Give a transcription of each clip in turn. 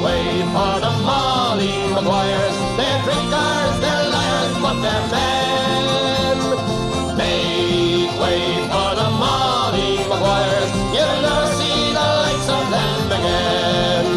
way for the Molly Maguires. They're drinkers, they're liars, but they're men. Make way for the Molly Maguires. You'll never see the likes of them again.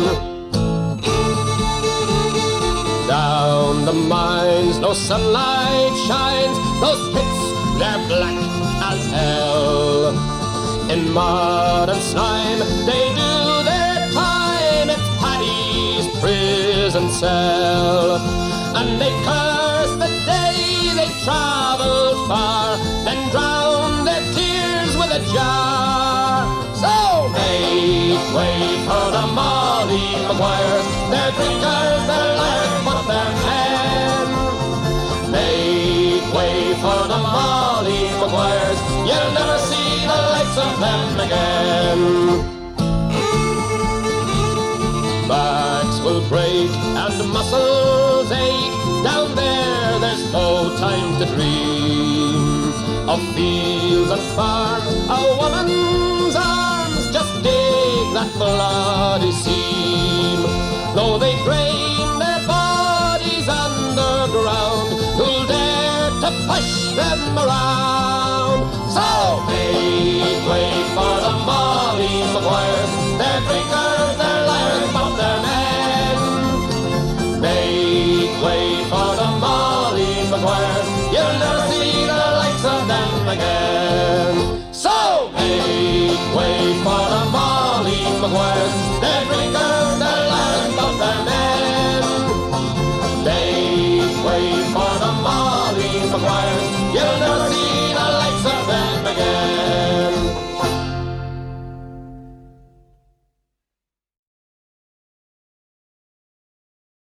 Down the mines, no sunlight shines. Those pits, they're black as hell. In mud and slime, they do their time. It's Paddy's prison cell. And they curse the day they travelled far, then drown their tears with a jar. So make way for the Molly Maguires. They're drinkers, they're liars, but they're men. Make way for the Molly Maguires. You'll never see the likes of them again. Backs will break and muscles ache. Down there, there's no time to dream of fields and farms. A woman's arms just dig that bloody seam. Though they